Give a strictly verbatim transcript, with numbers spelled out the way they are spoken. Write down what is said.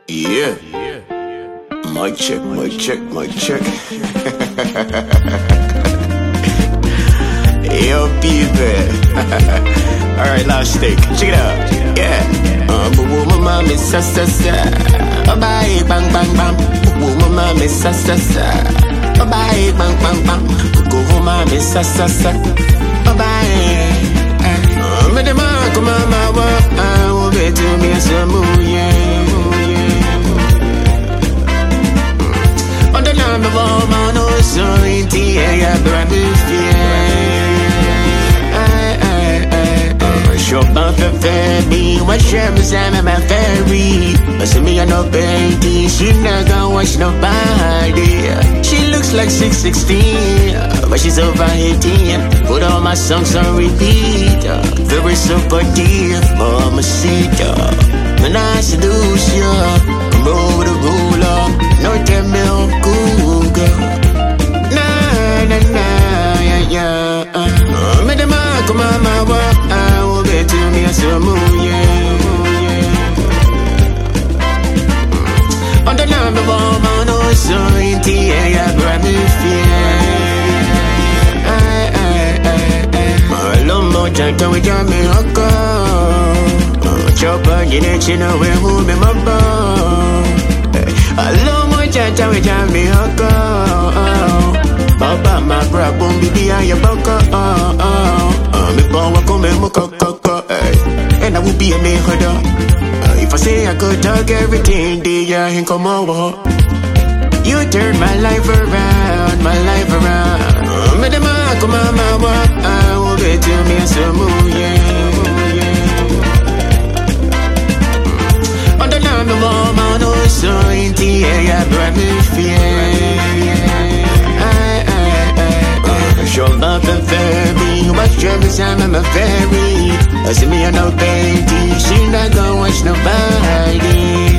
Yeah. Mic check, mic check, mic check. Yo, people. Alright, last steak. Check it out. Yeah. Uh, but woman, mommy, sa sa sa. Bye, bang, bang, bang. Woman, mommy, sa sa sa. Bye, bang, bang, bang. Go home, mommy, sa sa sa. Bye. Uh, me the man, come on, my work. I will get to me some more, yeah. I'm a woman, no sorry, I brought me fear. Shop my baby, what share is I'm my fairy. But see me, I no baby, she not gonna watch nobody. She looks like six sixteen, but she's over eighteen. Put all my songs on repeat. Very super deep, mamacita. When I seduce you, come over the ruler. No tell me I'm cool, girl. Nah, nah, nah, yeah, yeah. Uh, me the man, come on, my work. I will get to me a some yeah. On the number one, man, no sorry, yeah, I brought me fear. I, I, I, I. Love more time, can we get me a call? Chopper, you know, you know, we're moving my ball. I love my cha we jam me hoko. Baba my bra boom bibi ya boko. Me bon wa come mo koko. And I will be a neighbor. If I say I could talk everything, they ya ain't come over. You turn my life around, my life around. Me the man come on my walk. I will get to me some more, yeah. On the land of all my no sorry, I brought me fear. I, I, I, show love and fairy. Watch Jeremy's I'm a fairy. I see me on no baby. She not gonna watch nobody.